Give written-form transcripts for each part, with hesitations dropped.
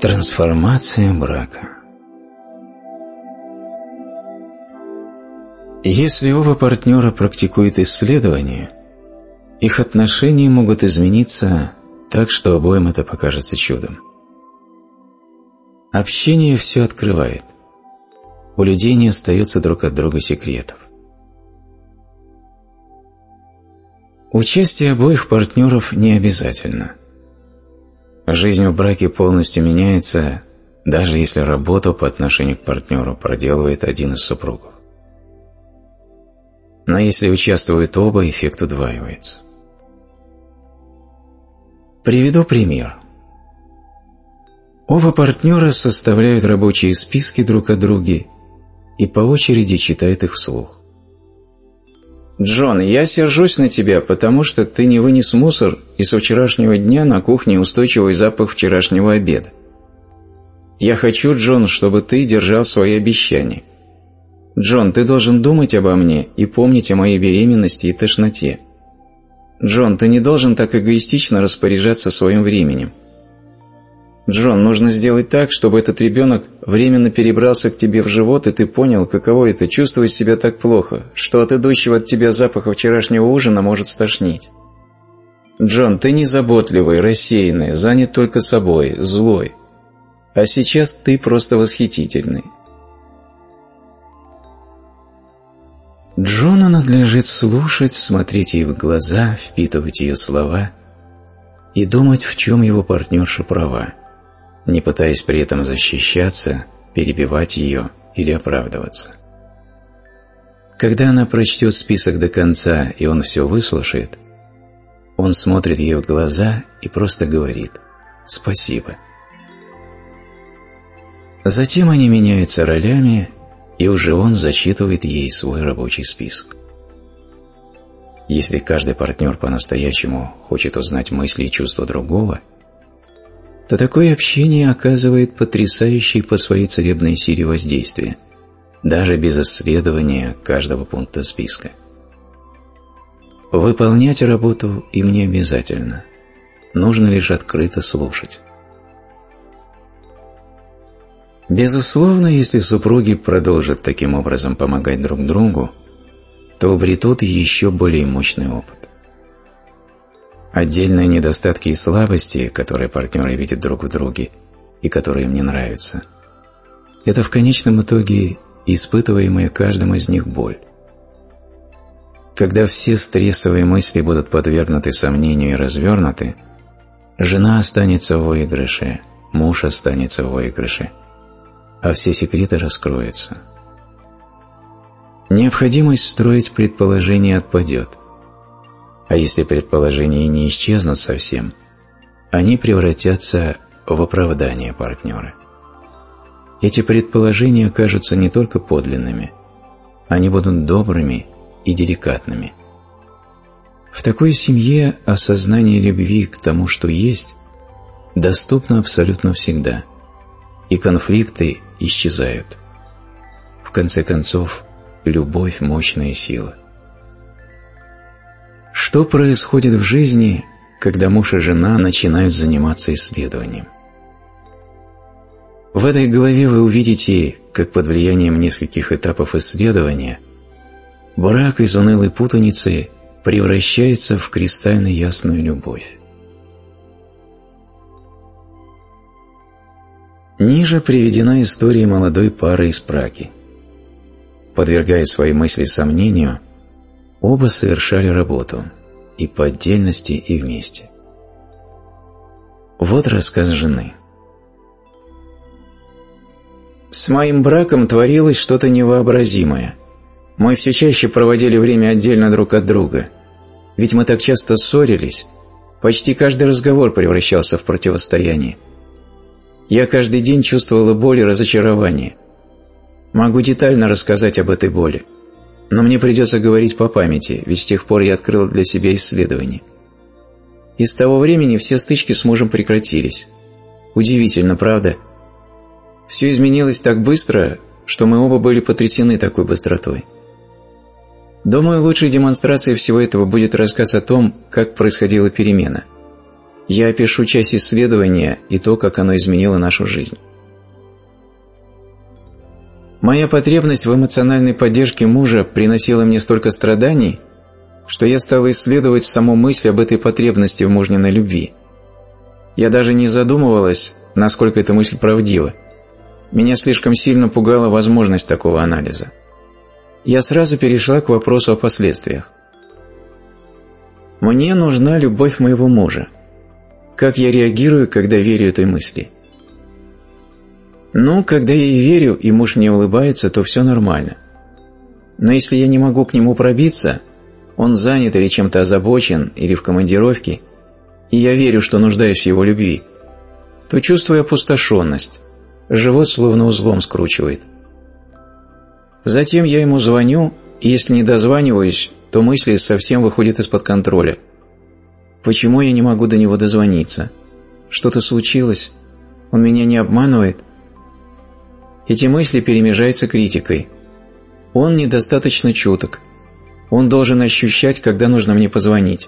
Трансформация брака. Если оба партнера практикуют исследование, их отношения могут измениться так, что обоим это покажется чудом. Общение все открывает. У людей не остается друг от друга секретов. Участие обоих партнеров не обязательно. Жизнь в браке полностью меняется, даже если работу по отношению к партнеру проделывает один из супругов. Но если участвуют оба, эффект удваивается. Приведу пример. Оба партнера составляют рабочие списки друг о друге и по очереди читают их вслух. «Джон, я сержусь на тебя, потому что ты не вынес мусор, и со вчерашнего дня на кухне устойчивый запах вчерашнего обеда. Я хочу, Джон, чтобы ты держал свои обещания. Джон, ты должен думать обо мне и помнить о моей беременности и тошноте. Джон, ты не должен так эгоистично распоряжаться своим временем. Джон, нужно сделать так, чтобы этот ребенок временно перебрался к тебе в живот, и ты понял, каково это чувствовать себя так плохо, что от идущего от тебя запаха вчерашнего ужина может стошнить. Джон, ты незаботливый, рассеянный, занят только собой, злой. А сейчас ты просто восхитительный». Джону надлежит слушать, смотреть ей в глаза, впитывать ее слова и думать, в чем его партнерша права, не пытаясь при этом защищаться, перебивать ее или оправдываться. Когда она прочтет список до конца и он все выслушает, он смотрит ей в глаза и просто говорит «спасибо». Затем они меняются ролями, и уже он зачитывает ей свой рабочий список. Если каждый партнер по-настоящему хочет узнать мысли и чувства другого, то такое общение оказывает потрясающее по своей целебной силе воздействие, даже без исследования каждого пункта списка. Выполнять работу им не обязательно, нужно лишь открыто слушать. Безусловно, если супруги продолжат таким образом помогать друг другу, то обретут еще более мощный опыт. Отдельные недостатки и слабости, которые партнеры видят друг в друге и которые им не нравятся, это в конечном итоге испытываемая каждым из них боль. Когда все стрессовые мысли будут подвергнуты сомнению и развернуты, жена останется в выигрыше, муж останется в выигрыше, а все секреты раскроются. Необходимость строить предположения отпадет, а если предположения не исчезнут совсем, они превратятся в оправдание партнера. Эти предположения окажутся не только подлинными, они будут добрыми и деликатными. В такой семье осознание любви к тому, что есть, доступно абсолютно всегда, и конфликты исчезают. В конце концов, любовь – мощная сила. Что происходит в жизни, когда муж и жена начинают заниматься исследованием? В этой главе вы увидите, как под влиянием нескольких этапов исследования брак из унылой путаницы превращается в кристально ясную любовь. Ниже приведена история молодой пары из Праги. Подвергая свои мысли сомнению, оба совершали работу, и по отдельности, и вместе. Вот рассказ жены. «С моим браком творилось что-то невообразимое. Мы все чаще проводили время отдельно друг от друга. Ведь мы так часто ссорились, почти каждый разговор превращался в противостояние. Я каждый день чувствовала боль и разочарование. Могу детально рассказать об этой боли, но мне придется говорить по памяти, ведь с тех пор я открыла для себя исследование. И с того времени все стычки с мужем прекратились. Удивительно, правда? Все изменилось так быстро, что мы оба были потрясены такой быстротой. Думаю, лучшей демонстрацией всего этого будет рассказ о том, как происходила перемена. Я опишу часть исследования и то, как оно изменило нашу жизнь. Моя потребность в эмоциональной поддержке мужа приносила мне столько страданий, что я стал исследовать саму мысль об этой потребности в мужниной любви. Я даже не задумывалась, насколько эта мысль правдива. Меня слишком сильно пугала возможность такого анализа. Я сразу перешла к вопросу о последствиях. Мне нужна любовь моего мужа. Как я реагирую, когда верю этой мысли? Когда я ей верю, и муж мне улыбается, то все нормально. Но если я не могу к нему пробиться, он занят или чем-то озабочен, или в командировке, и я верю, что нуждаюсь в его любви, то чувствую опустошенность, живот словно узлом скручивает. Затем я ему звоню, и если не дозваниваюсь, то мысли совсем выходят из-под контроля. Почему я не могу до него дозвониться? Что-то случилось? Он меня не обманывает? Эти мысли перемежаются критикой. Он недостаточно чуток. Он должен ощущать, когда нужно мне позвонить.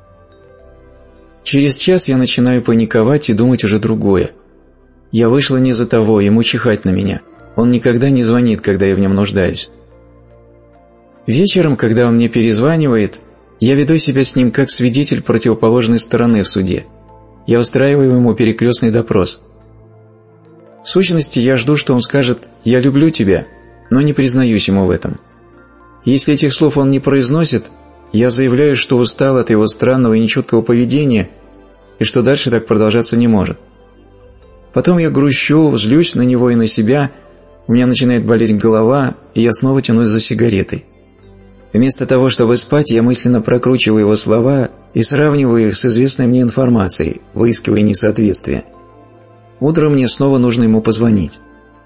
Через час я начинаю паниковать и думать уже другое. Я вышла не за того, ему чихать на меня. Он никогда не звонит, когда я в нем нуждаюсь. Вечером, когда он мне перезванивает, я веду себя с ним как свидетель противоположной стороны в суде. Я устраиваю ему перекрестный допрос. В сущности, я жду, что он скажет «я люблю тебя», но не признаюсь ему в этом. Если этих слов он не произносит, я заявляю, что устал от его странного и нечуткого поведения и что дальше так продолжаться не может. Потом я грущу, злюсь на него и на себя, у меня начинает болеть голова, и я снова тянусь за сигаретой. Вместо того, чтобы спать, я мысленно прокручиваю его слова и сравниваю их с известной мне информацией, выискивая несоответствия. Утром мне снова нужно ему позвонить.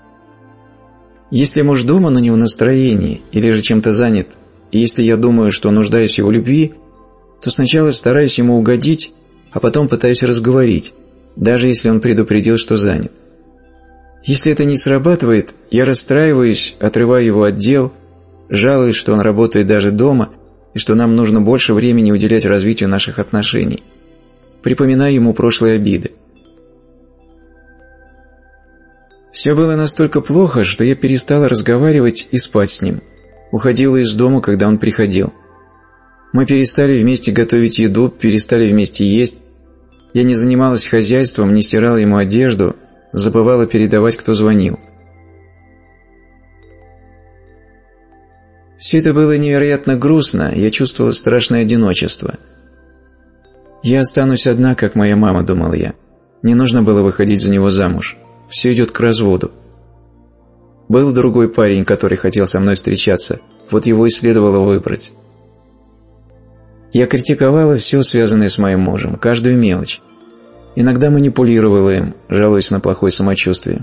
Если муж дома, но не в настроении, или же чем-то занят, и если я думаю, что нуждаюсь в его любви, то сначала стараюсь ему угодить, а потом пытаюсь разговорить, даже если он предупредил, что занят. Если это не срабатывает, я расстраиваюсь, отрываю его от дел, жалуюсь, что он работает даже дома, и что нам нужно больше времени уделять развитию наших отношений. Припоминаю ему прошлые обиды. Все было настолько плохо, что я перестала разговаривать и спать с ним. Уходила из дома, когда он приходил. Мы перестали вместе готовить еду, перестали вместе есть. Я не занималась хозяйством, не стирала ему одежду, забывала передавать, кто звонил. Все это было невероятно грустно, я чувствовала страшное одиночество. «Я останусь одна, как моя мама», — думал я. Не нужно было выходить за него замуж. Все идет к разводу. Был другой парень, который хотел со мной встречаться, вот его и следовало выбрать. Я критиковала все, связанное с моим мужем, каждую мелочь. Иногда манипулировала им, жалуясь на плохое самочувствие.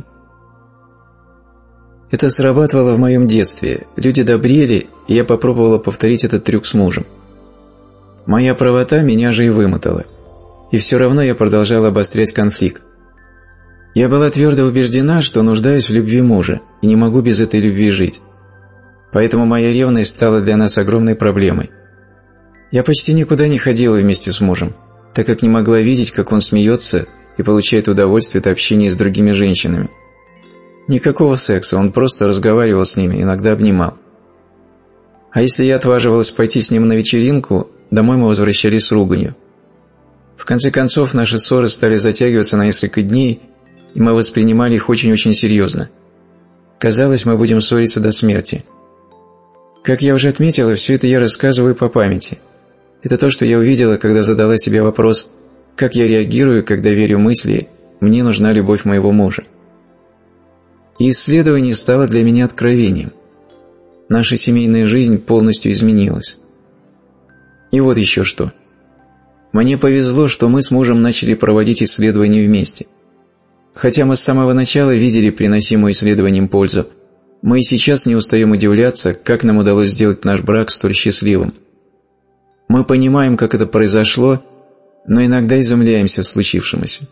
Это срабатывало в моем детстве. Люди добрели, и я попробовала повторить этот трюк с мужем. Моя правота меня же и вымотала. И все равно я продолжала обострять конфликт. Я была твердо убеждена, что нуждаюсь в любви мужа и не могу без этой любви жить. Поэтому моя ревность стала для нас огромной проблемой. Я почти никуда не ходила вместе с мужем, так как не могла видеть, как он смеется и получает удовольствие от общения с другими женщинами. Никакого секса, он просто разговаривал с ними, иногда обнимал. А если я отваживалась пойти с ним на вечеринку, домой мы возвращались с руганью. В конце концов, наши ссоры стали затягиваться на несколько дней, и мы воспринимали их очень-очень серьезно. Казалось, мы будем ссориться до смерти. Как я уже отметила, все это я рассказываю по памяти. Это то, что я увидела, когда задала себе вопрос, как я реагирую, когда верю мысли «мне нужна любовь моего мужа». И исследование стало для меня откровением. Наша семейная жизнь полностью изменилась. И вот еще что. Мне повезло, что мы с мужем начали проводить исследования вместе. Хотя мы с самого начала видели приносимую исследованием пользу, мы и сейчас не устаем удивляться, как нам удалось сделать наш брак столь счастливым. Мы понимаем, как это произошло, но иногда изумляемся случившемуся.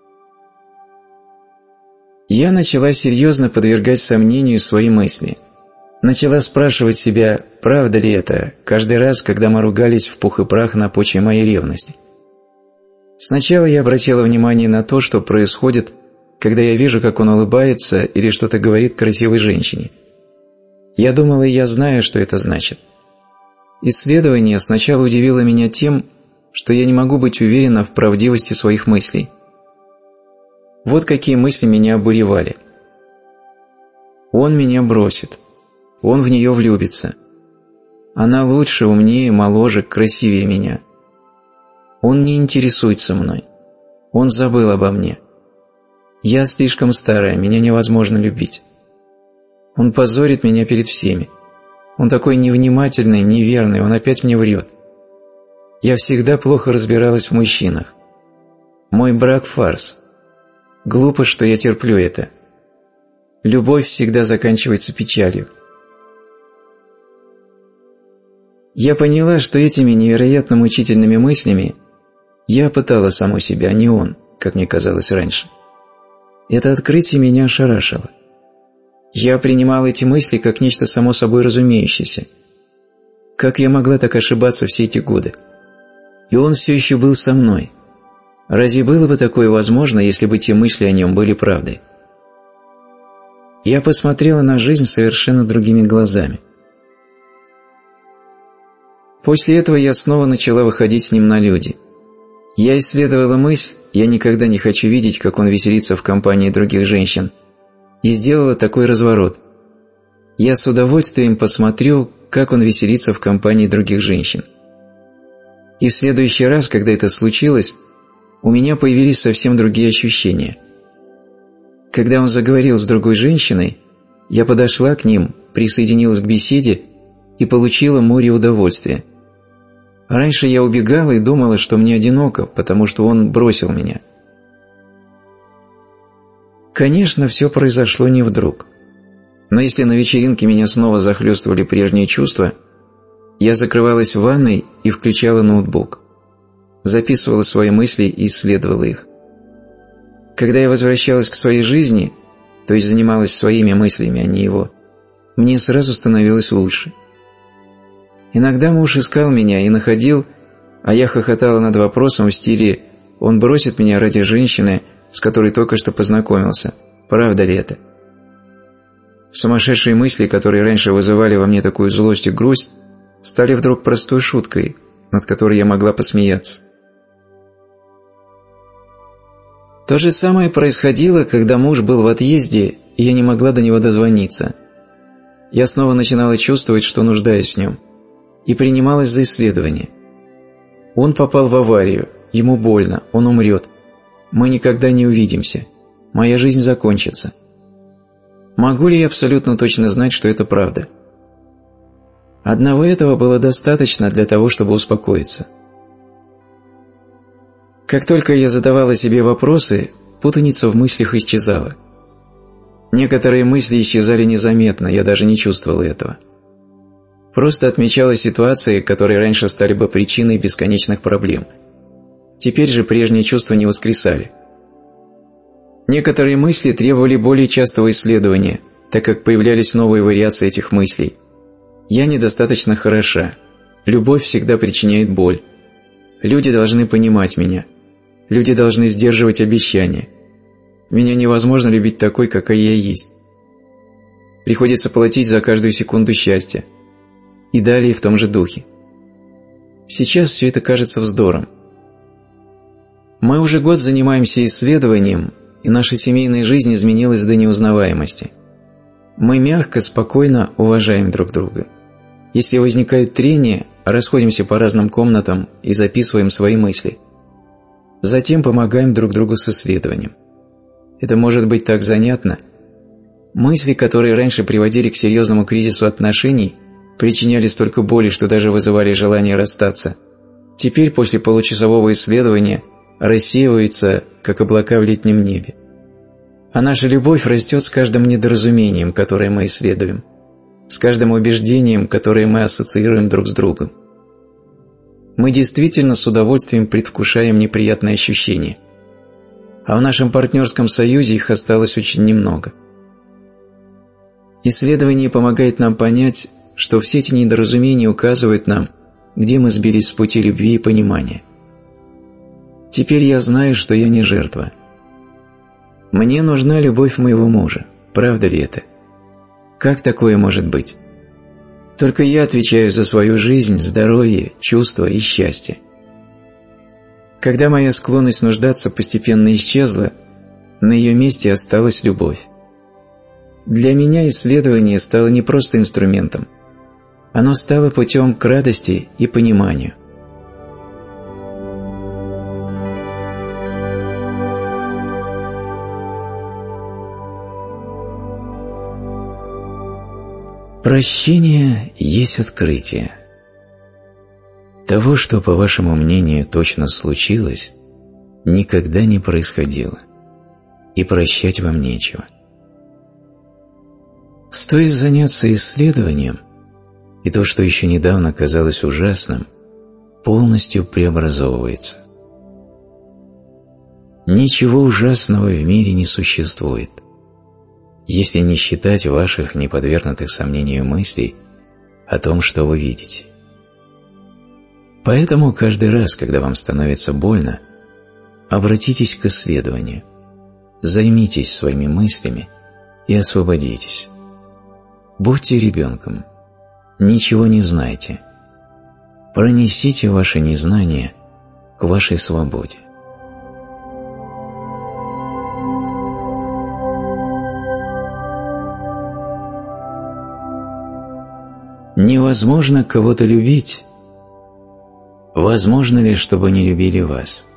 Я начала серьезно подвергать сомнению свои мысли. Начала спрашивать себя, правда ли это, каждый раз, когда мы ругались в пух и прах на почве моей ревности. Сначала я обратила внимание на то, что происходит, когда я вижу, как он улыбается или что-то говорит красивой женщине. Я думала, я знаю, что это значит. Исследование сначала удивило меня тем, что я не могу быть уверена в правдивости своих мыслей. Вот какие мысли меня обуревали. Он меня бросит. Он в нее влюбится. Она лучше, умнее, моложе, красивее меня. Он не интересуется мной. Он забыл обо мне. Я слишком старая, меня невозможно любить. Он позорит меня перед всеми. Он такой невнимательный, неверный, он опять мне врет. Я всегда плохо разбиралась в мужчинах. Мой брак – фарс. Глупо, что я терплю это. Любовь всегда заканчивается печалью. Я поняла, что этими невероятно мучительными мыслями я пытала саму себя, а не он, как мне казалось раньше. Это открытие меня ошарашило. Я принимал эти мысли как нечто само собой разумеющееся. Как я могла так ошибаться все эти годы? И он все еще был со мной. Разве было бы такое возможно, если бы те мысли о нем были правдой? Я посмотрела на жизнь совершенно другими глазами. После этого я снова начала выходить с ним на люди. Я исследовала мысль «я никогда не хочу видеть, как он веселится в компании других женщин», и сделала такой разворот. Я с удовольствием посмотрю, как он веселится в компании других женщин. И в следующий раз, когда это случилось, у меня появились совсем другие ощущения. Когда он заговорил с другой женщиной, я подошла к ним, присоединилась к беседе и получила море удовольствия. Раньше я убегала и думала, что мне одиноко, потому что он бросил меня. Конечно, все произошло не вдруг. Но если на вечеринке меня снова захлестывали прежние чувства, я закрывалась в ванной и включала ноутбук. Записывала свои мысли и исследовала их. Когда я возвращалась к своей жизни, то есть занималась своими мыслями, а не его, мне сразу становилось лучше. Иногда муж искал меня и находил, а я хохотала над вопросом в стиле «он бросит меня ради женщины, с которой только что познакомился. Правда ли это?» Сумасшедшие мысли, которые раньше вызывали во мне такую злость и грусть, стали вдруг простой шуткой, над которой я могла посмеяться. То же самое происходило, когда муж был в отъезде, и я не могла до него дозвониться. Я снова начинала чувствовать, что нуждаюсь в нем, и принималась за исследование. Он попал в аварию, ему больно, он умрет. Мы никогда не увидимся. Моя жизнь закончится. Могу ли я абсолютно точно знать, что это правда? Одного этого было достаточно для того, чтобы успокоиться. Как только я задавала себе вопросы, путаница в мыслях исчезала. Некоторые мысли исчезали незаметно, я даже не чувствовала этого. Просто отмечала ситуации, которые раньше стали бы причиной бесконечных проблем. Теперь же прежние чувства не воскресали. Некоторые мысли требовали более частого исследования, так как появлялись новые вариации этих мыслей. Я недостаточно хороша. Любовь всегда причиняет боль. Люди должны понимать меня. Люди должны сдерживать обещания. Меня невозможно любить такой, какая я есть. Приходится платить за каждую секунду счастья. И далее в том же духе. Сейчас все это кажется вздором. Мы уже год занимаемся исследованием, и наша семейная жизнь изменилась до неузнаваемости. Мы мягко, спокойно уважаем друг друга. Если возникают трения, расходимся по разным комнатам и записываем свои мысли. Затем помогаем друг другу с исследованием. Это может быть так занятно. Мысли, которые раньше приводили к серьезному кризису отношений, причиняли столько боли, что даже вызывали желание расстаться, теперь после получасового исследования рассеиваются, как облака в летнем небе. А наша любовь растет с каждым недоразумением, которое мы исследуем, с каждым убеждением, которое мы ассоциируем друг с другом. Мы действительно с удовольствием предвкушаем неприятные ощущения, а в нашем партнерском союзе их осталось очень немного. Исследование помогает нам понять, что все эти недоразумения указывают нам, где мы сбились с пути любви и понимания. Теперь я знаю, что я не жертва. Мне нужна любовь моего мужа. Правда ли это? Как такое может быть? Только я отвечаю за свою жизнь, здоровье, чувства и счастье. Когда моя склонность нуждаться постепенно исчезла, на ее месте осталась любовь. Для меня исследование стало не просто инструментом. Оно стало путем к радости и пониманию. Прощение есть открытие. Того, что, по вашему мнению, точно случилось, никогда не происходило, и прощать вам нечего. Стоит заняться исследованием, и то, что еще недавно казалось ужасным, полностью преобразовывается. Ничего ужасного в мире не существует, если не считать ваших неподвергнутых сомнению мыслей о том, что вы видите. Поэтому каждый раз, когда вам становится больно, обратитесь к исследованию, займитесь своими мыслями и освободитесь. Будьте ребенком, ничего не знайте. Пронесите ваше незнание к вашей свободе. Невозможно кого-то любить. Возможно ли, чтобы не любили вас?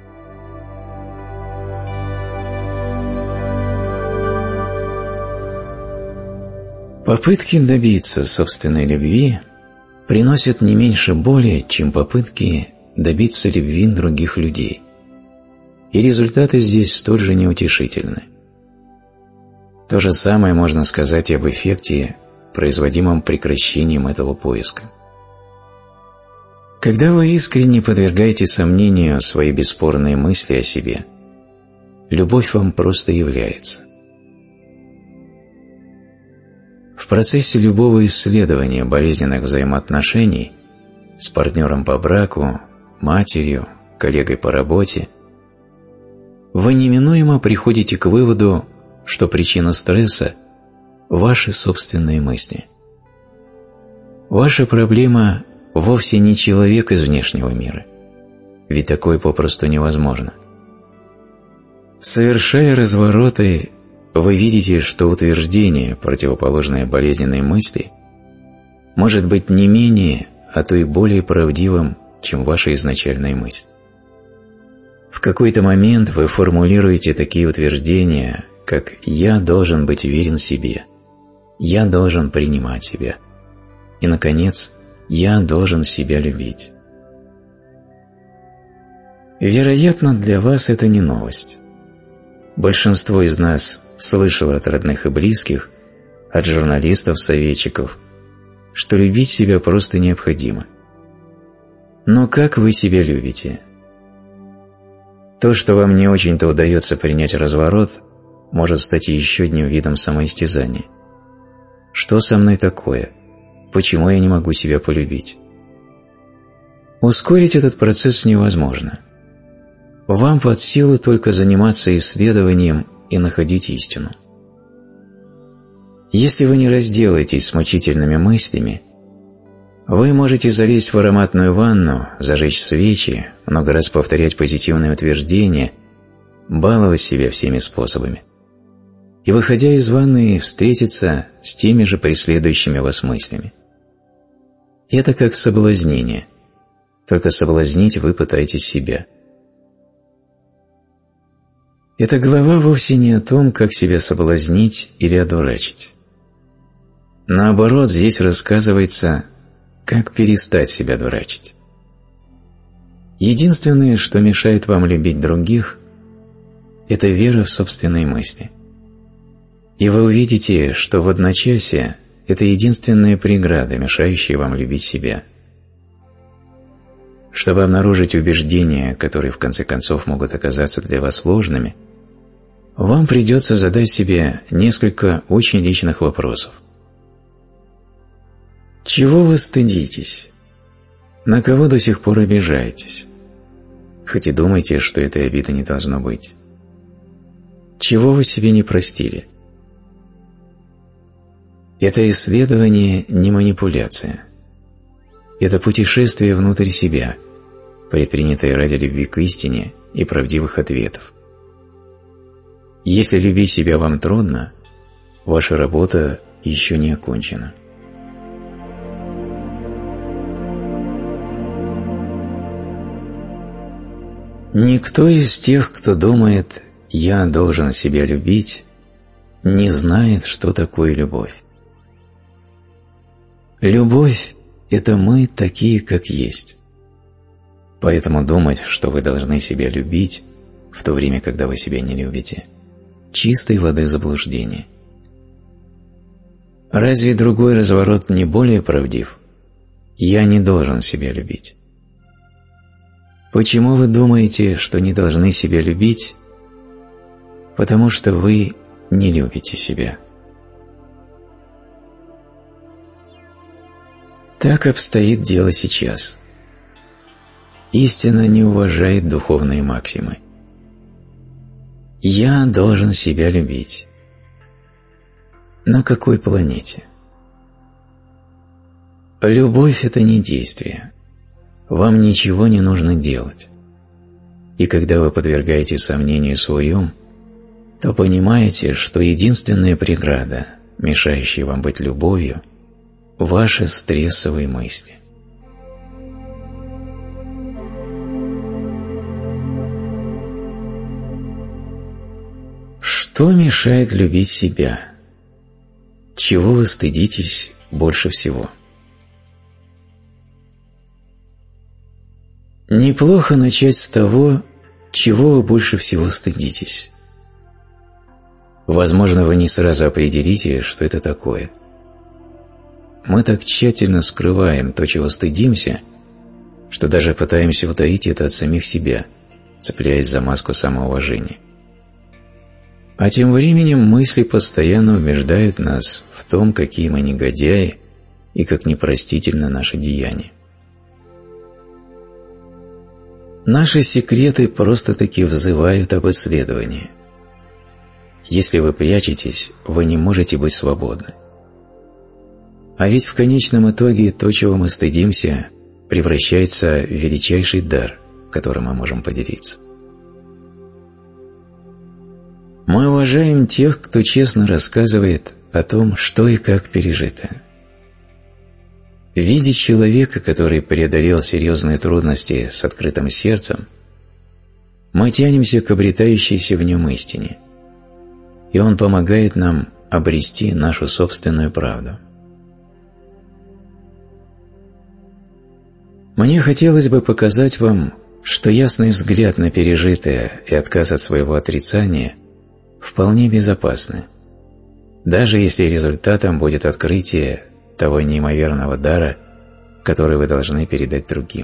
Попытки добиться собственной любви приносят не меньше боли, чем попытки добиться любви других людей. И результаты здесь столь же неутешительны. То же самое можно сказать и об эффекте, производимом прекращением этого поиска. Когда вы искренне подвергаете сомнению свои бесспорные мысли о себе, любовь вам просто является. В процессе любого исследования болезненных взаимоотношений с партнером по браку, матерью, коллегой по работе, вы неминуемо приходите к выводу, что причина стресса – ваши собственные мысли. Ваша проблема вовсе не человек из внешнего мира, ведь такое попросту невозможно. Совершая развороты, вы видите, что утверждение, противоположное болезненной мысли, может быть не менее, а то и более правдивым, чем ваша изначальная мысль. В какой-то момент вы формулируете такие утверждения, как «я должен быть уверен в себе», «я должен принимать себя» и, наконец, «я должен себя любить». Вероятно, для вас это не новость. Большинство из нас слышало от родных и близких, от журналистов-советчиков, что любить себя просто необходимо. Но как вы себя любите? То, что вам не очень-то удается принять разворот, может стать еще одним видом самоистязания. Что со мной такое? Почему я не могу себя полюбить? Ускорить этот процесс невозможно. Вам под силу только заниматься исследованием и находить истину. Если вы не разделаетесь с мучительными мыслями, вы можете залезть в ароматную ванну, зажечь свечи, много раз повторять позитивные утверждения, баловать себя всеми способами. И, выходя из ванны, встретиться с теми же преследующими вас мыслями. Это как соблазнение, только соблазнить вы пытаетесь себя. Эта глава вовсе не о том, как себя соблазнить или одурачить. Наоборот, здесь рассказывается, как перестать себя дурачить. Единственное, что мешает вам любить других, это вера в собственные мысли. И вы увидите, что в одночасье это единственная преграда, мешающая вам любить себя. Чтобы обнаружить убеждения, которые в конце концов могут оказаться для вас ложными, вам придется задать себе несколько очень личных вопросов. Чего вы стыдитесь? На кого до сих пор обижаетесь? хоть и думаете, что этой обиды не должно быть. Чего вы себе не простили? Это исследование не манипуляция. Это путешествие внутрь себя, предпринятое ради любви к истине и правдивых ответов. Если любить себя вам трудно, ваша работа еще не окончена. Никто из тех, кто думает «я должен себя любить», не знает, что такое любовь. Любовь – это мы такие, как есть. Поэтому думать, что вы должны себя любить, в то время, когда вы себя не любите – чистой воды заблуждение. Разве другой разворот не более правдив? Я не должен себя любить. Почему вы думаете, что не должны себя любить? Потому что вы не любите себя. Так обстоит дело сейчас. Истина не уважает духовные максимы. Я должен себя любить. На какой планете? Любовь – это не действие. Вам ничего не нужно делать. И когда вы подвергаете сомнению свой ум, то понимаете, что единственная преграда, мешающая вам быть любовью, ваши стрессовые мысли. Что мешает любить себя? Чего вы стыдитесь больше всего? Неплохо начать с того, чего вы больше всего стыдитесь. Возможно, вы не сразу определите, что это такое. Мы так тщательно скрываем то, чего стыдимся, что даже пытаемся утаить это от самих себя, цепляясь за маску самоуважения. А тем временем мысли постоянно убеждают нас в том, какие мы негодяи и как непростительно наши деяния. Наши секреты просто-таки взывают об исследовании. Если вы прячетесь, вы не можете быть свободны. А ведь в конечном итоге то, чего мы стыдимся, превращается в величайший дар, которым мы можем поделиться. Мы уважаем тех, кто честно рассказывает о том, что и как пережито. Видеть человека, который преодолел серьезные трудности с открытым сердцем, мы тянемся к обретающейся в нем истине, и он помогает нам обрести нашу собственную правду. Мне хотелось бы показать вам, что ясный взгляд на пережитое и отказ от своего отрицания вполне безопасны, даже если результатом будет открытие того неимоверного дара, который вы должны передать другим.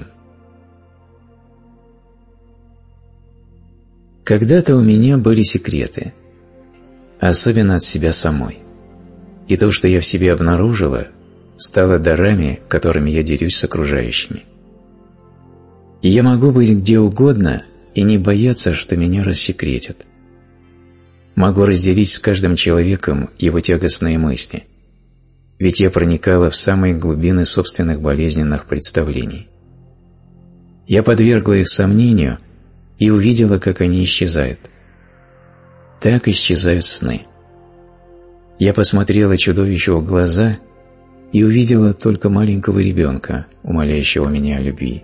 Когда-то у меня были секреты, особенно от себя самой, и то, что я в себе обнаружила, стало дарами, которыми я делюсь с окружающими. И я могу быть где угодно и не бояться, что меня рассекретят. Могу разделить с каждым человеком его тягостные мысли, ведь я проникала в самые глубины собственных болезненных представлений. Я подвергла их сомнению и увидела, как они исчезают. Так исчезают сны. Я посмотрела чудовищу в глаза и увидела только маленького ребенка, умоляющего меня о любви.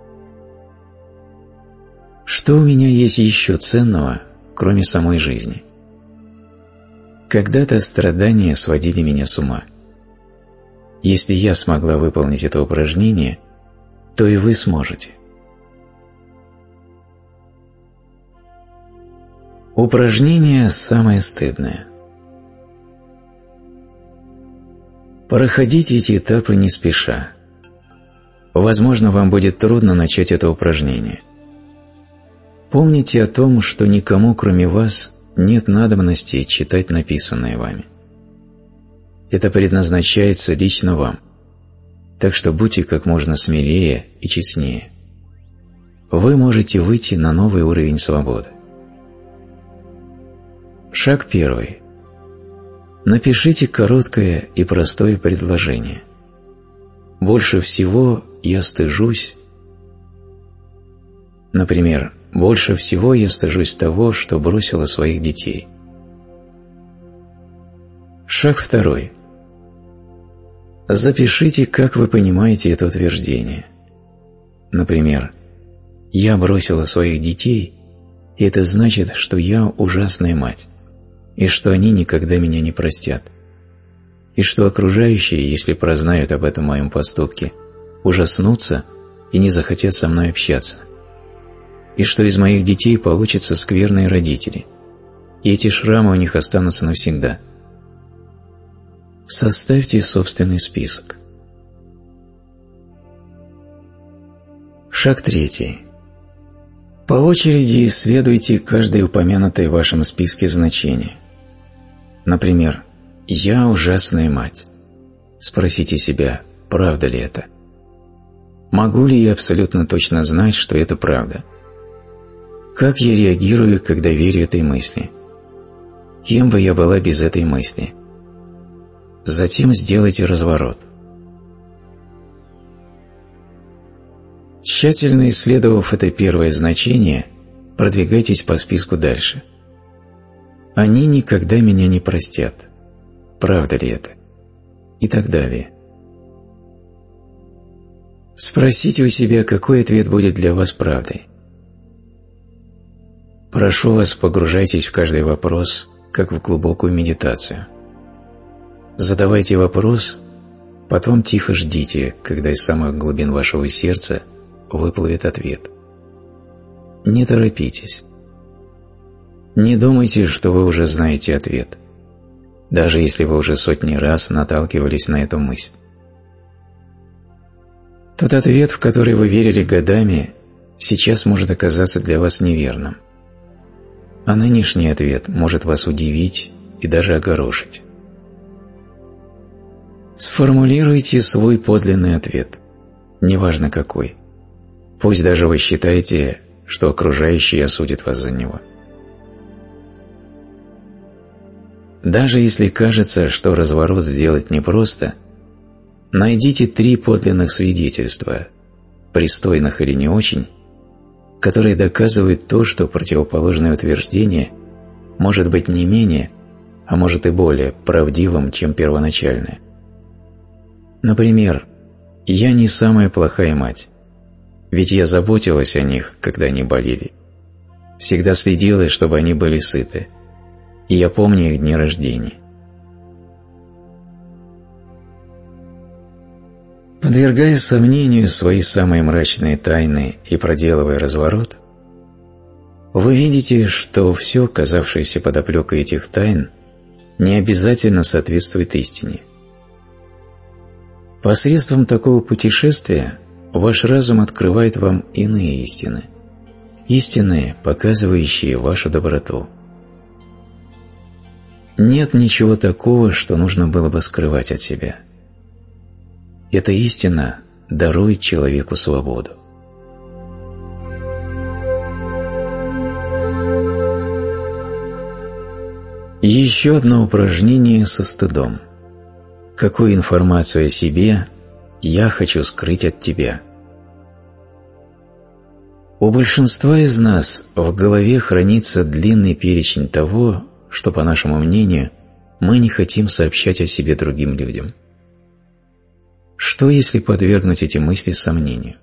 Что у меня есть еще ценного, кроме самой жизни? Когда-то страдания сводили меня с ума. Если я смогла выполнить это упражнение, то и вы сможете. Упражнение самое стыдное. Проходите эти этапы не спеша. Возможно, вам будет трудно начать это упражнение. Помните о том, что никому, кроме вас, нет надобности читать написанное вами. Это предназначается лично вам, так что будьте как можно смелее и честнее. вы можете выйти на новый уровень свободы. Шаг 1. Напишите короткое и простое предложение. Больше всего я стыжусь. Например, больше всего я стыжусь того, что бросила своих детей. Шаг 2. Запишите, как вы понимаете это утверждение. Например, я бросила своих детей, и это значит, что я ужасная мать, и что они никогда меня не простят, и что окружающие, если прознают об этом моем поступке, ужаснутся и не захотят со мной общаться, и что из моих детей получатся скверные родители, и эти шрамы у них останутся навсегда. Составьте собственный список. Шаг 3. По очереди исследуйте каждое упомянутое в вашем списке значение. Например, «Я ужасная мать». Спросите себя, правда ли это? Могу ли я абсолютно точно знать, что это правда? Как я реагирую, когда верю этой мысли? Кем бы я была без этой мысли? Затем сделайте разворот. Тщательно исследовав это первое значение, продвигайтесь по списку дальше. Они никогда меня не простят. Правда ли это? И так далее. Спросите у себя, какой ответ будет для вас правдой. Прошу вас, погружайтесь в каждый вопрос, как в глубокую медитацию. Задавайте вопрос, потом тихо ждите, когда из самых глубин вашего сердца выплывет ответ. Не торопитесь. Не думайте, что вы уже знаете ответ, даже если вы уже сотни раз наталкивались на эту мысль. Тот ответ, в который вы верили годами, сейчас может оказаться для вас неверным. А нынешний ответ может вас удивить и даже огорошить. Сформулируйте свой подлинный ответ, неважно какой. Пусть даже вы считаете, что окружающие осудят вас за него. Даже если кажется, что разворот сделать непросто, найдите 3 подлинных свидетельства, пристойных или не очень, которые доказывают то, что противоположное утверждение может быть не менее, а может и более правдивым, чем первоначальное. Например, «Я не самая плохая мать, ведь я заботилась о них, когда они болели, всегда следила, чтобы они были сыты, и я помню их дни рождения». Подвергая сомнению свои самые мрачные тайны и проделывая разворот, вы видите, что все, казавшееся подоплекой этих тайн, не обязательно соответствует истине. Посредством такого путешествия ваш разум открывает вам иные истины, истины, показывающие вашу доброту. Нет ничего такого, что нужно было бы скрывать от себя. Эта истина дарует человеку свободу. Еще одно упражнение со стыдом. Какую информацию о себе я хочу скрыть от тебя? У большинства из нас в голове хранится длинный перечень того, что, по нашему мнению, мы не хотим сообщать о себе другим людям. Что, если подвергнуть эти мысли сомнению?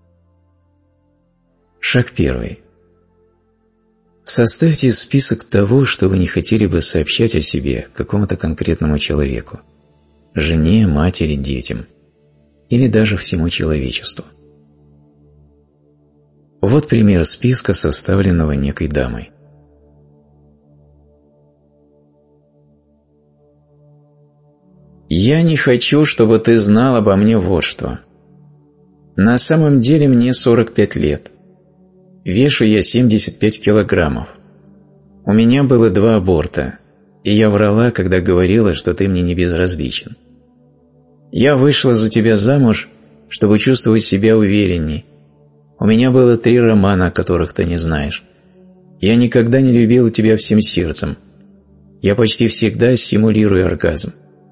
Шаг 1. Составьте список того, что вы не хотели бы сообщать о себе какому-то конкретному человеку, жене, матери, детям, или даже всему человечеству. Вот пример списка, составленного некой дамой. «Я не хочу, чтобы ты знал обо мне вот что. На самом деле мне 45 лет. Вешу я 75 килограммов. У меня было 2 аборта, и я врала, когда говорила, что ты мне не безразличен. Я вышла за тебя замуж, чтобы чувствовать себя уверенней, У меня было 3 романа, которых ты не знаешь. Я никогда не любила тебя всем сердцем. Я почти всегда симулирую оргазм.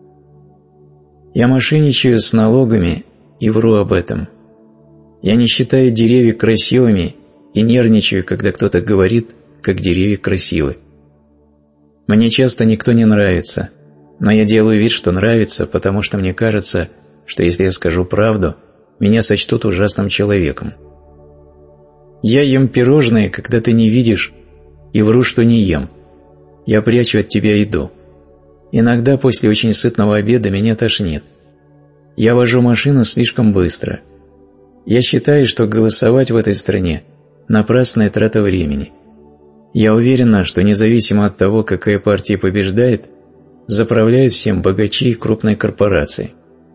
Я мошенничаю с налогами и вру об этом. Я не считаю деревья красивыми и нервничаю, когда кто-то говорит, как деревья красивы. Мне часто никто не нравится, но я делаю вид, что нравится, потому что мне кажется, что если я скажу правду, меня сочтут ужасным человеком. Я ем пирожные, когда ты не видишь, и вру, что не ем. Я прячу от тебя еду. Иногда после очень сытного обеда меня тошнит. Я вожу машину слишком быстро. Я считаю, что голосовать в этой стране – напрасная трата времени. Я уверена, что независимо от того, какая партия побеждает, заправляют всем богачи и крупные корпорации.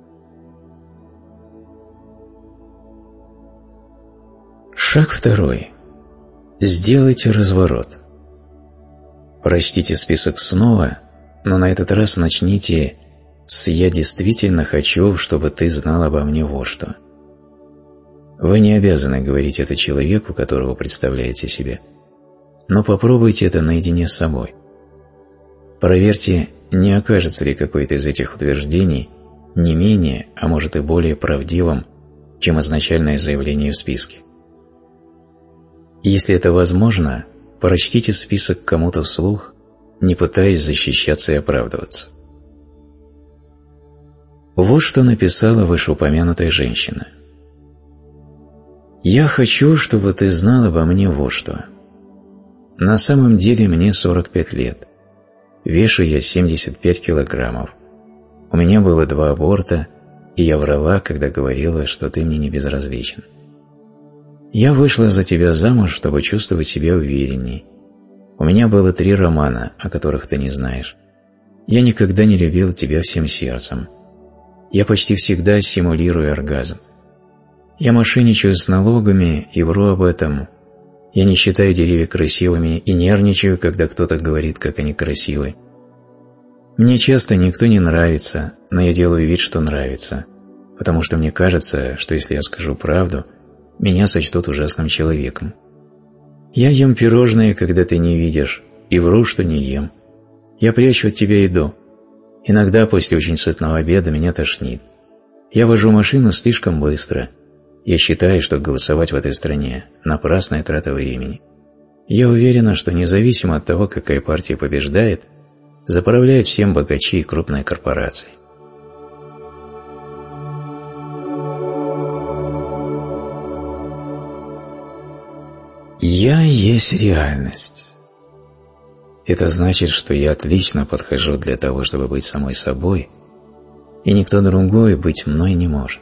Шаг 2. Сделайте разворот. Прочтите список снова, но на этот раз начните с «Я действительно хочу, чтобы ты знал обо мне вот что». Вы не обязаны говорить это человеку, которого представляете себе, но попробуйте это наедине с собой. Проверьте, не окажется ли какое-то из этих утверждений не менее, а может и более правдивым, чем изначальное заявление в списке. Если это возможно, прочтите список кому-то вслух, не пытаясь защищаться и оправдываться. Вот что написала вышеупомянутая женщина. «Я хочу, чтобы ты знал обо мне вот что. На самом деле мне 45 лет. Вешу я 75 килограммов. У меня было 2 аборта, и я врала, когда говорила, что ты мне не безразличен. Я вышла за тебя замуж, чтобы чувствовать себя уверенней. У меня было 3 романа, о которых ты не знаешь. Я никогда не любила тебя всем сердцем. Я почти всегда симулирую оргазм. Я мошенничаю с налогами и вру об этом. Я не считаю деревья красивыми и нервничаю, когда кто-то говорит, как они красивы. Мне часто никто не нравится, но я делаю вид, что нравится, потому что мне кажется, что если я скажу правду, меня сочтут ужасным человеком. Я ем пирожные, когда ты не видишь, и вру, что не ем. Я прячу от тебя еду. Иногда после очень сытного обеда меня тошнит. Я вожу машину слишком быстро. Я считаю, что голосовать в этой стране – напрасная трата времени. Я уверена, что независимо от того, какая партия побеждает, заправляют всем богачи и крупные корпорации. Я есть реальность. Это значит, что я отлично подхожу для того, чтобы быть самой собой, и никто другой быть мной не может.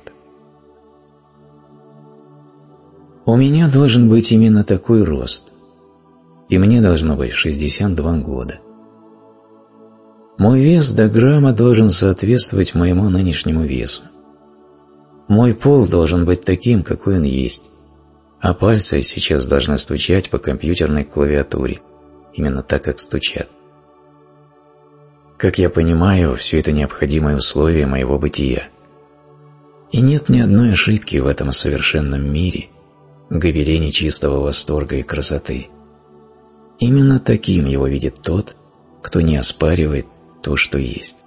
У меня должен быть именно такой рост, и мне должно быть 62 года. Мой вес до грамма должен соответствовать моему нынешнему весу. Мой пол должен быть таким, какой он есть, а пальцы сейчас должны стучать по компьютерной клавиатуре, именно так, как стучат. Как я понимаю, все это необходимые условия моего бытия. И нет ни одной ошибки в этом совершенном мире, гобелене чистого восторга и красоты. Именно таким его видит тот, кто не оспаривает то, что есть.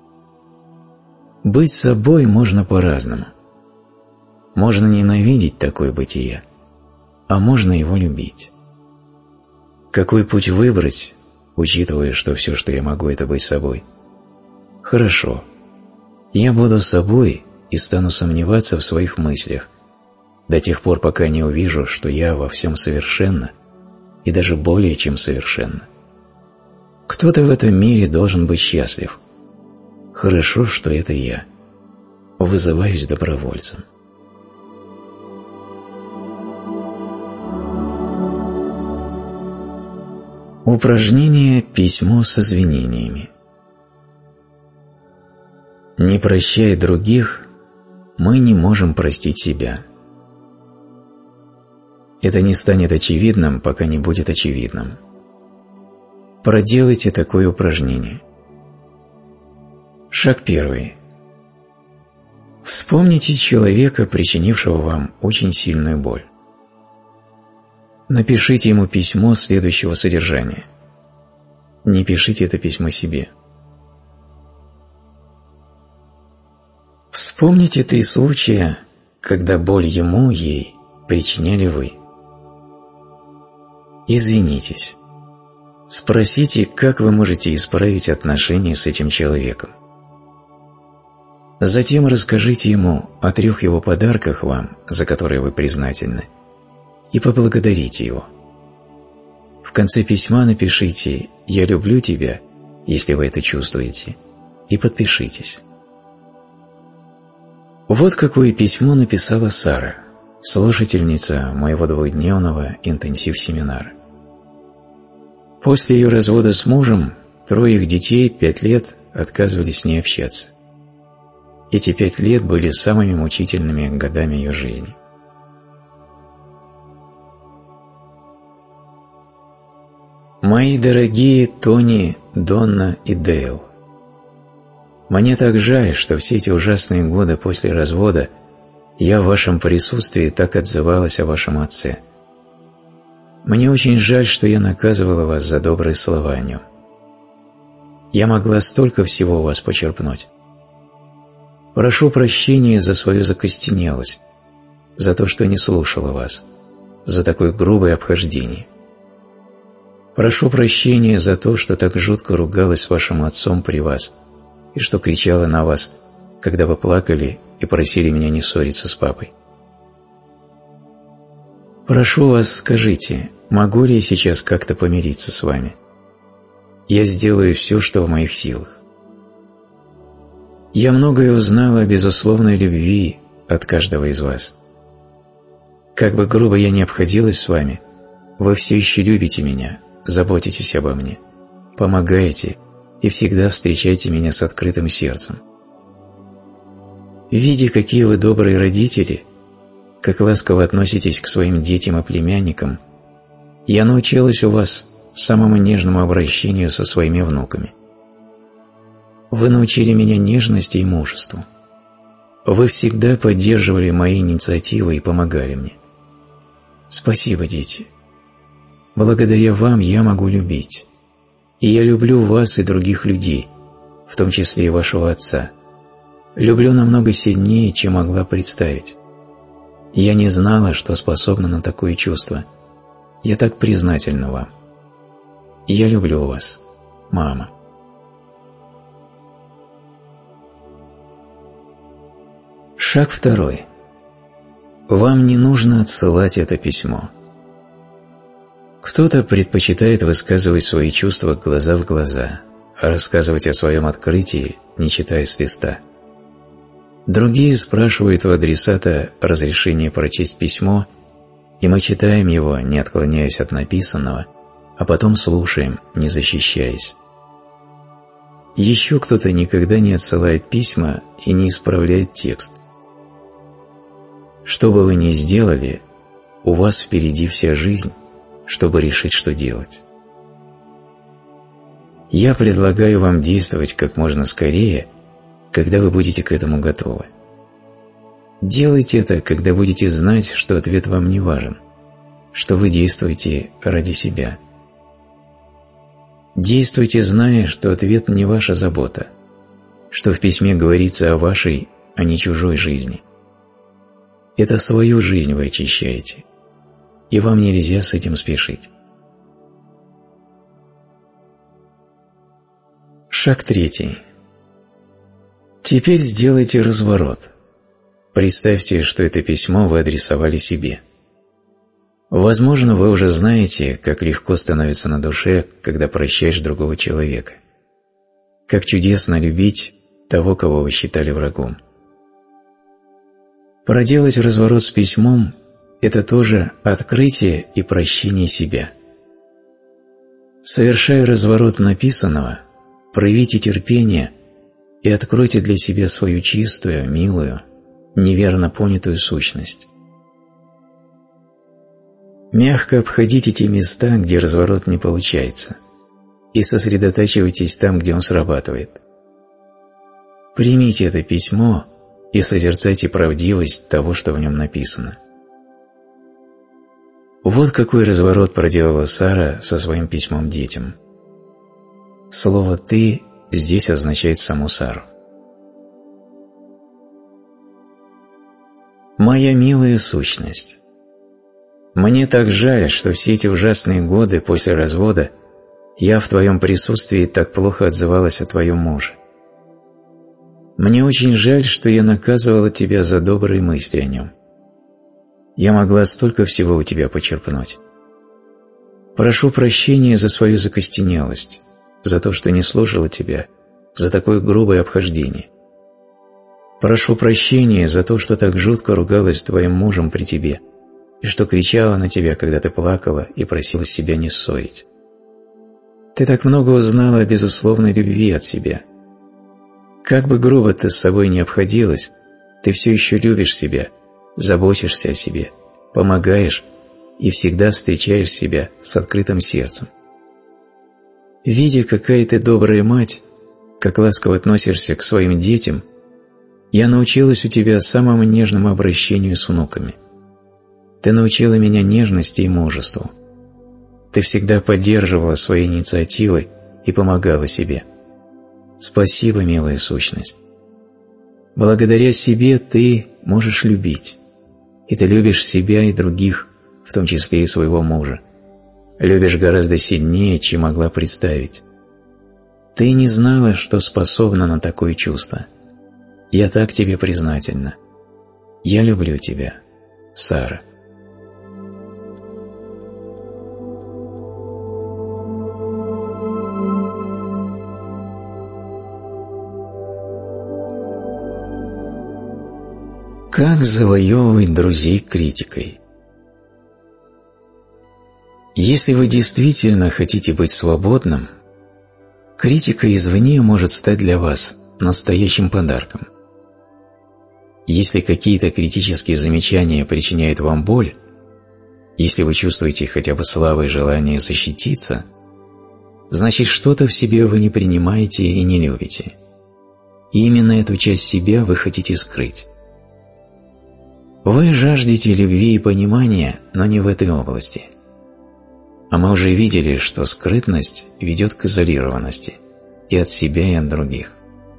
Быть собой можно по-разному. Можно ненавидеть такое бытие, а можно его любить. Какой путь выбрать, учитывая, что все, что я могу, это быть собой? Хорошо. Я буду собой и стану сомневаться в своих мыслях, до тех пор, пока не увижу, что я во всем совершенна, и даже более чем совершенна. Кто-то в этом мире должен быть счастлив. Хорошо, что это я. Вызываюсь добровольцем. Упражнение «Письмо с извинениями». Не прощая других, мы не можем простить себя. Это не станет очевидным, пока не будет очевидным. Проделайте такое упражнение. Шаг 1. Вспомните человека, причинившего вам очень сильную боль. Напишите ему письмо следующего содержания. Не пишите это письмо себе. Вспомните 3 случая, когда боль ему, ей причиняли вы. Извинитесь. Спросите, как вы можете исправить отношения с этим человеком. Затем расскажите ему о 3 его подарках вам, за которые вы признательны, и поблагодарите его. В конце письма напишите «Я люблю тебя», если вы это чувствуете, и подпишитесь. Вот какое письмо написала Сара, слушательница моего 2-дневного интенсив-семинара. После ее развода с мужем 3 их детей 5 лет отказывались с ней общаться. Эти 5 лет были самыми мучительными годами ее жизни. Мои дорогие Тони, Донна и Дейл, мне так жаль, что все эти ужасные годы после развода я в вашем присутствии так отзывалась о вашем отце. Мне очень жаль, что я наказывала вас за добрые слова о нем. Я могла столько всего у вас почерпнуть. Прошу прощения за свою закостенелость, за то, что не слушала вас, за такое грубое обхождение. Прошу прощения за то, что так жутко ругалась с вашим отцом при вас и что кричала на вас, когда вы плакали и просили меня не ссориться с папой. Прошу вас, скажите, могу ли я сейчас как-то помириться с вами? Я сделаю все, что в моих силах. Я многое узнала о безусловной любви от каждого из вас. Как бы грубо я ни обходилась с вами, вы все еще любите меня, заботитесь обо мне, помогаете и всегда встречаете меня с открытым сердцем. Видя, какие вы добрые родители, как ласково относитесь к своим детям и племянникам, я научилась у вас самому нежному обращению со своими внуками. Вы научили меня нежности и мужеству. Вы всегда поддерживали мои инициативы и помогали мне. Спасибо, дети. Благодаря вам я могу любить. И я люблю вас и других людей, в том числе и вашего отца. Люблю намного сильнее, чем могла представить. Я не знала, что способна на такое чувство. Я так признательна вам. Я люблю вас, мама. Шаг 2. Вам не нужно отсылать это письмо. Кто-то предпочитает высказывать свои чувства глаза в глаза, а рассказывать о своем открытии, не читая с листа. Другие спрашивают у адресата разрешение прочесть письмо, и мы читаем его, не отклоняясь от написанного, а потом слушаем, не защищаясь. Еще кто-то никогда не отсылает письма и не исправляет текст. Что бы вы ни сделали, у вас впереди вся жизнь, чтобы решить, что делать. Я предлагаю вам действовать как можно скорее, когда вы будете к этому готовы. Делайте это, когда будете знать, что ответ вам не важен, что вы действуете ради себя. Действуйте, зная, что ответ не ваша забота, что в письме говорится о вашей, а не чужой жизни. Это свою жизнь вы очищаете, и вам нельзя с этим спешить. Шаг 3. Теперь сделайте разворот. Представьте, что это письмо вы адресовали себе. Возможно, вы уже знаете, как легко становится на душе, когда прощаешь другого человека. Как чудесно любить того, кого вы считали врагом. Проделать разворот с письмом – это тоже открытие и прощение себя. Совершая разворот написанного, проявите терпение и откройте для себя свою чистую, милую, неверно понятую сущность. Мягко обходите те места, где разворот не получается, и сосредотачивайтесь там, где он срабатывает. Примите это письмо и созерцайте правдивость того, что в нем написано. Вот какой разворот проделала Сара со своим письмом детям. Слово «ты» здесь означает саму Сару. Моя милая сущность, мне так жаль, что все эти ужасные годы после развода я в твоем присутствии так плохо отзывалась о твоем муже. Мне очень жаль, что я наказывала тебя за добрые мысли о нем. Я могла столько всего у тебя почерпнуть. Прошу прощения за свою закостенелость, за то, что не слушала тебя, за такое грубое обхождение. Прошу прощения за то, что так жутко ругалась с твоим мужем при тебе и что кричала на тебя, когда ты плакала и просила себя не ссорить. Ты так много узнала о безусловной любви от себя. Как бы грубо ты с собой ни обходилась, ты все еще любишь себя, заботишься о себе, помогаешь и всегда встречаешь себя с открытым сердцем. Видя, какая ты добрая мать, как ласково относишься к своим детям, я научилась у тебя самому нежному обращению с внуками. Ты научила меня нежности и мужеству. Ты всегда поддерживала свои инициативы и помогала себе. Спасибо, милая сущность. Благодаря себе ты можешь любить. И ты любишь себя и других, в том числе и своего мужа. Любишь гораздо сильнее, чем могла представить. Ты не знала, что способна на такое чувство. Я так тебе признательна. Я люблю тебя, Сара. Как завоевывать друзей критикой? Если вы действительно хотите быть свободным, критика извне может стать для вас настоящим подарком. Если какие-то критические замечания причиняют вам боль, если вы чувствуете хотя бы слабое желание защититься, значит, что-то в себе вы не принимаете и не любите. И именно эту часть себя вы хотите скрыть. Вы жаждете любви и понимания, но не в этой области. А мы уже видели, что скрытность ведет к изолированности и от себя, и от других.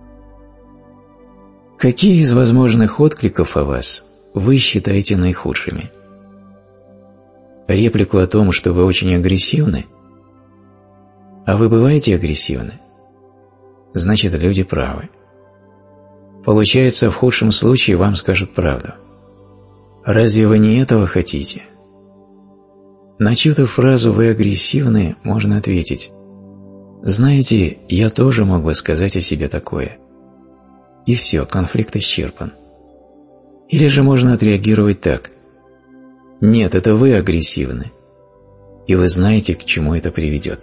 Какие из возможных откликов о вас вы считаете наихудшими? Реплику о том, что вы очень агрессивны? А вы бываете агрессивны? Значит, люди правы. Получается, в худшем случае вам скажут правду. Разве вы не этого хотите? На чью-то фразу «вы агрессивны» можно ответить: «Знаете, я тоже мог бы сказать о себе такое». И все, конфликт исчерпан. Или же можно отреагировать так: «Нет, это вы агрессивны, и вы знаете, к чему это приведет».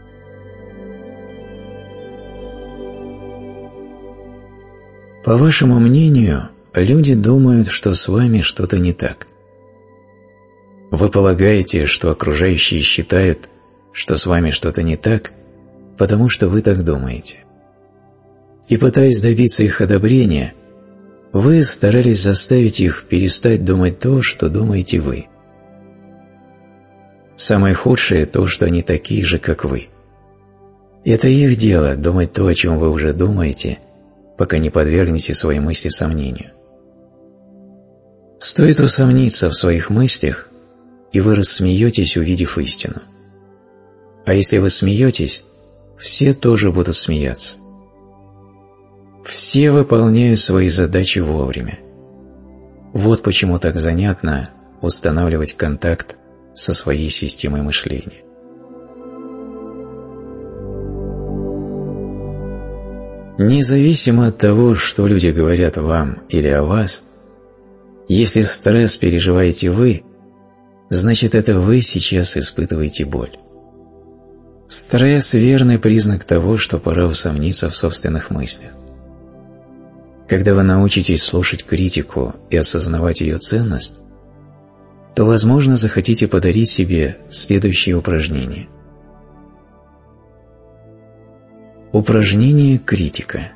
По вашему мнению, люди думают, что с вами что-то не так. Вы полагаете, что окружающие считают, что с вами что-то не так, потому что вы так думаете. И пытаясь добиться их одобрения, вы старались заставить их перестать думать то, что думаете вы. Самое худшее – то, что они такие же, как вы. Это их дело – думать то, о чем вы уже думаете, пока не подвергнете свои мысли сомнению. Стоит усомниться в своих мыслях, и вы рассмеетесь, увидев истину. А если вы смеетесь, все тоже будут смеяться. Все выполняют свои задачи вовремя. Вот почему так занятно устанавливать контакт со своей системой мышления. Независимо от того, что люди говорят вам или о вас, если стресс переживаете вы, значит, это вы сейчас испытываете боль. Стресс – верный признак того, что пора усомниться в собственных мыслях. Когда вы научитесь слушать критику и осознавать ее ценность, то, возможно, захотите подарить себе следующее упражнение. Упражнение «Критика».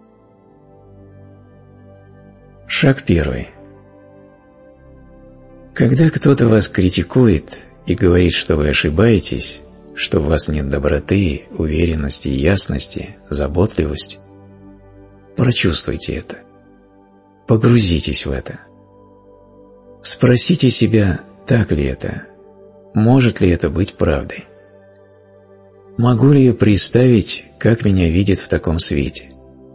Шаг 1. Когда кто-то вас критикует и говорит, что вы ошибаетесь, что в вас нет доброты, уверенности, ясности, заботливости, прочувствуйте это. Погрузитесь в это. Спросите себя, так ли это, может ли это быть правдой. Могу ли я представить, как меня видят в таком свете?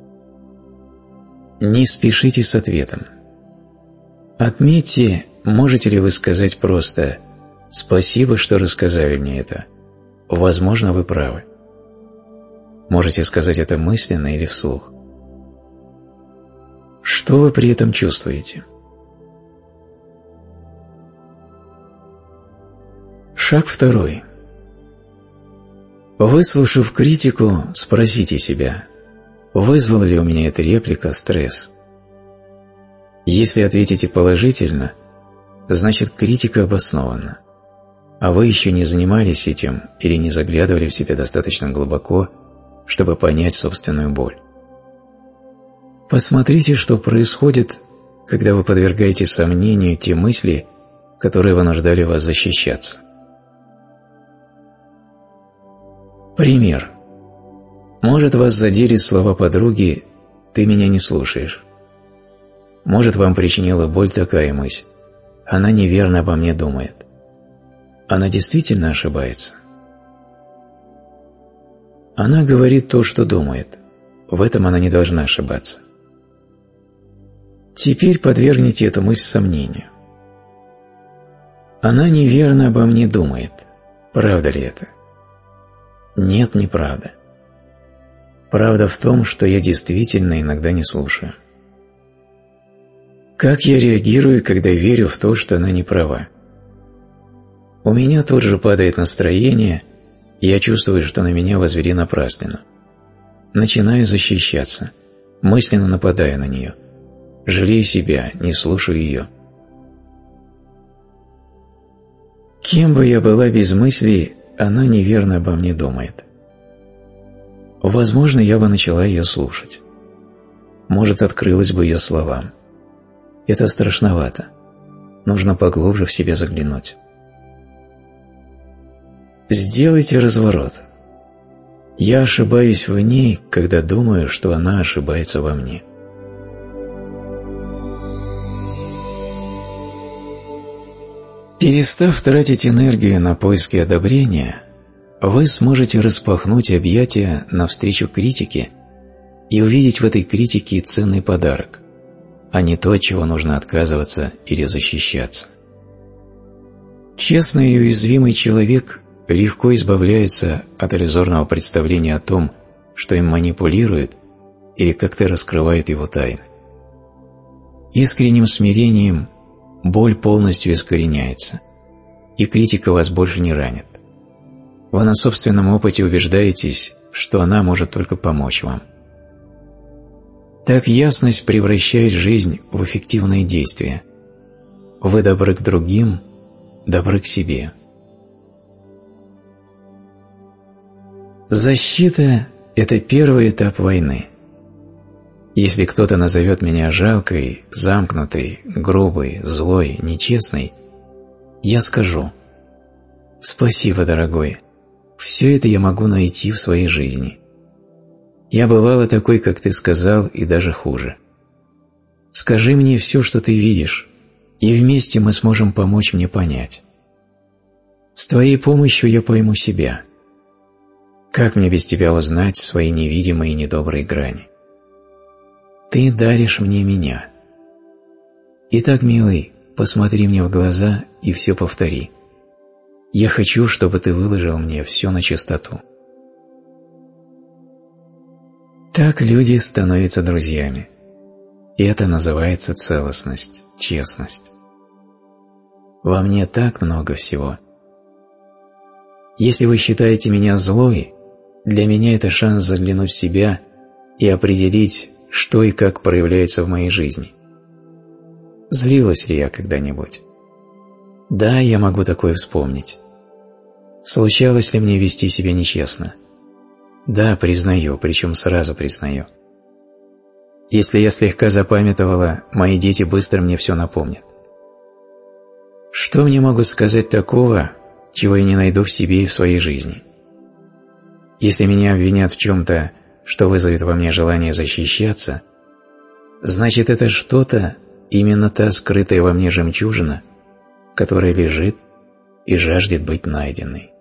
Не спешите с ответом. Отметьте, можете ли вы сказать просто «Спасибо, что рассказали мне это. Возможно, вы правы». Можете сказать это мысленно или вслух. Что вы при этом чувствуете? Шаг второй. Выслушав критику, спросите себя, вызвала ли у меня эта реплика стресс? Если ответите положительно, значит критика обоснована, а вы еще не занимались этим или не заглядывали в себя достаточно глубоко, чтобы понять собственную боль. Посмотрите, что происходит, когда вы подвергаете сомнению те мысли, которые вынуждали вас защищаться. Пример. Может, вас задели слова подруги «ты меня не слушаешь». Может, вам причинила боль такая мысль «она неверно обо мне думает». Она действительно ошибается. Она говорит то, что думает. В этом она не должна ошибаться. Теперь подвергните эту мысль сомнению. Она неверно обо мне думает. Правда ли это? Нет, неправда. Правда в том, что я действительно иногда не слушаю. Как я реагирую, когда верю в то, что она не права? У меня тут же падает настроение, и я чувствую, что на меня возвели напраслину. Начинаю защищаться, мысленно нападаю на нее. Жалею себя, не слушаю ее. Кем бы я была без мысли, она неверно обо мне думает. Возможно, я бы начала ее слушать. Может, открылась бы ее словам. Это страшновато. Нужно поглубже в себя заглянуть. Сделайте разворот. Я ошибаюсь в ней, когда думаю, что она ошибается во мне. Перестав тратить энергию на поиски одобрения, вы сможете распахнуть объятия навстречу критике и увидеть в этой критике ценный подарок, а не то, от чего нужно отказываться или защищаться. Честный и уязвимый человек легко избавляется от иллюзорного представления о том, что им манипулируют или как-то раскрывают его тайны. Искренним смирением боль полностью искореняется, и критика вас больше не ранит. Вы на собственном опыте убеждаетесь, что она может только помочь вам. Так ясность превращает жизнь в эффективное действие. Вы добры к другим, добры к себе. Защита – это первый этап войны. Если кто-то назовет меня жалкой, замкнутой, грубой, злой, нечестной, я скажу: «Спасибо, дорогой, все это я могу найти в своей жизни. Я бывала такой, как ты сказал, и даже хуже. Скажи мне все, что ты видишь, и вместе мы сможем помочь мне понять. С твоей помощью я пойму себя. Как мне без тебя узнать свои невидимые и недобрые грани? Ты даришь мне меня. Итак, милый, посмотри мне в глаза и все повтори. Я хочу, чтобы ты выложил мне все на чистоту». Так люди становятся друзьями. И это называется целостность, честность. Во мне так много всего. Если вы считаете меня злой, для меня это шанс заглянуть в себя и определить, что и как проявляется в моей жизни. Злилась ли я когда-нибудь? Да, я могу такое вспомнить. Случалось ли мне вести себя нечестно? Да, признаю, причем сразу признаю. Если я слегка запамятовала, мои дети быстро мне все напомнят. Что мне могут сказать такого, чего я не найду в себе и в своей жизни? Если меня обвинят в чем-то, что вызовет во мне желание защищаться, значит, это что-то именно та скрытая во мне жемчужина, которая лежит и жаждет быть найденной.